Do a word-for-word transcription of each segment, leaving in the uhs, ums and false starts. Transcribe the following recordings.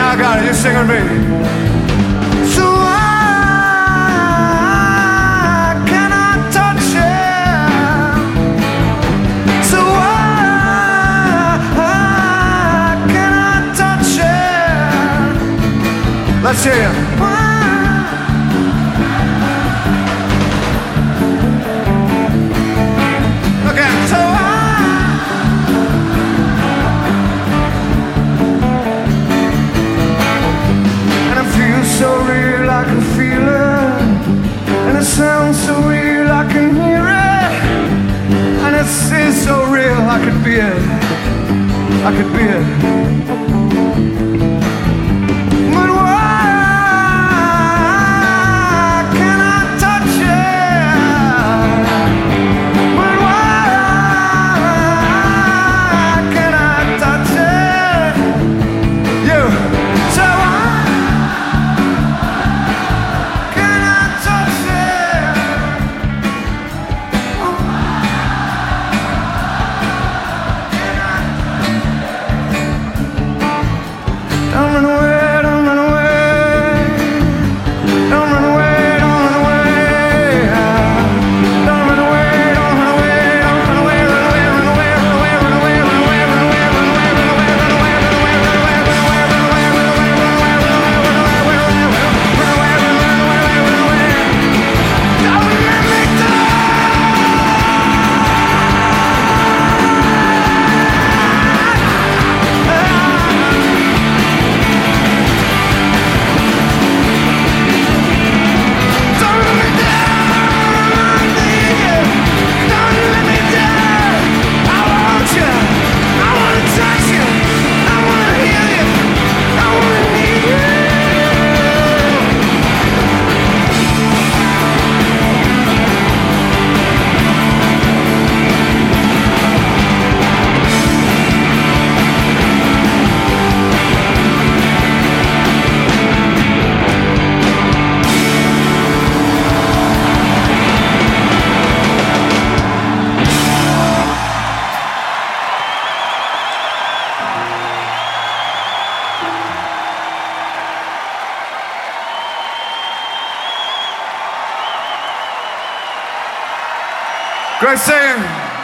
I got it. You sing with me. So why can I touch it? So why can I touch it? Let's hear you. Okay, so so real I can feel it, and it sounds so real I can hear it, and it is so real I could be it, I could be it. But why can I touch it? But why can I touch it? You, so great singing.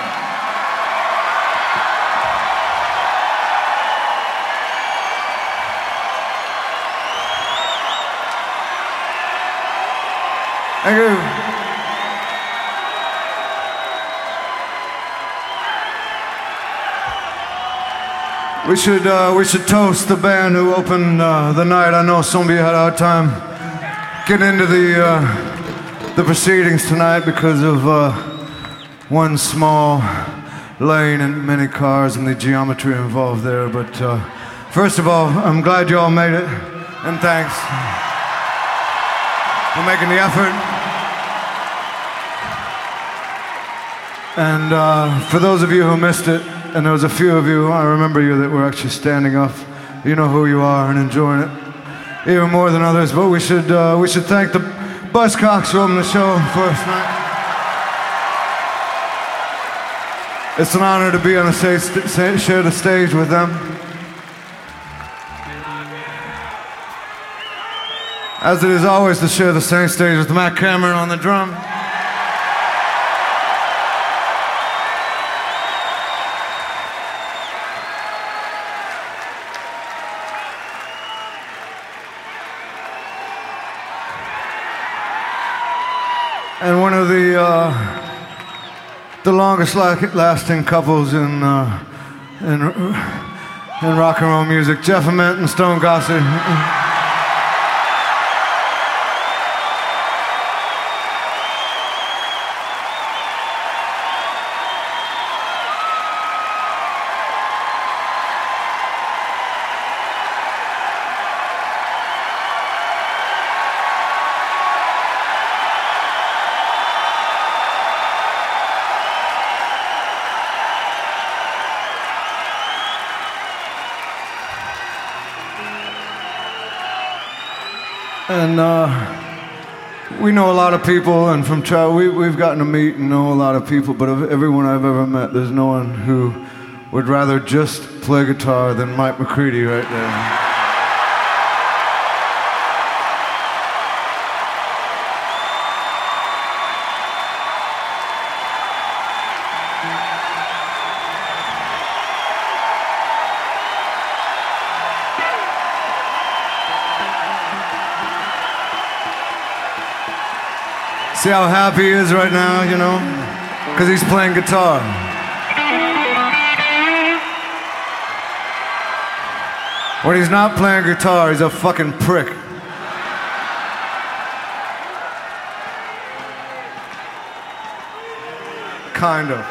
Thank you. We should uh, we should toast the band who opened uh, the night. I know some of you had a hard time getting into the uh, the proceedings tonight because of uh, one small lane and many cars and the geometry involved there. But uh, first of all, I'm glad you all made it, and thanks for making the effort. And uh, for those of you who missed it, and there was a few of you, I remember you that were actually standing up. You know who you are and enjoying it, even more than others. But we should uh, we should thank the Buzzcocks for opening the show for us tonight. It's an honor to be on the stage, share the stage with them. As it is always to share the same stage with Matt Cameron on the drum. And one of the uh, the longest lasting couples in, uh, in in rock and roll music, Jeff Ament and Stone Gossard. And uh, we know a lot of people, and from travel, we, we've gotten to meet and know a lot of people, but of everyone I've ever met, there's no one who would rather just play guitar than Mike McCready right there. See how happy he is right now, you know? Because he's playing guitar. When he's not playing guitar, he's a fucking prick. Kind of.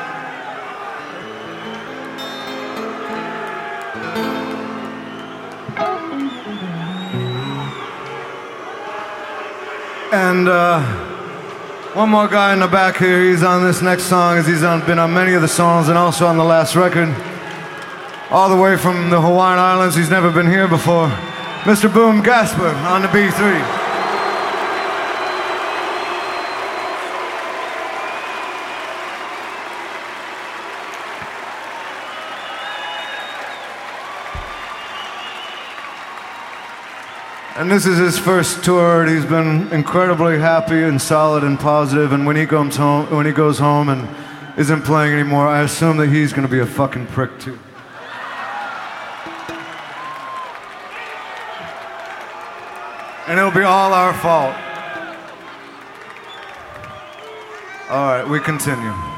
And uh, one more guy in the back here, he's on this next song, as he's on, been on many of the songs and also on the last record. All the way from the Hawaiian Islands, he's never been here before. Mister Boom Gasper on the B three. And this is his first tour, and he's been incredibly happy and solid and positive. And when he comes home, when he goes home and isn't playing anymore, I assume that he's going to be a fucking prick too. And it'll be all our fault. All right, we continue.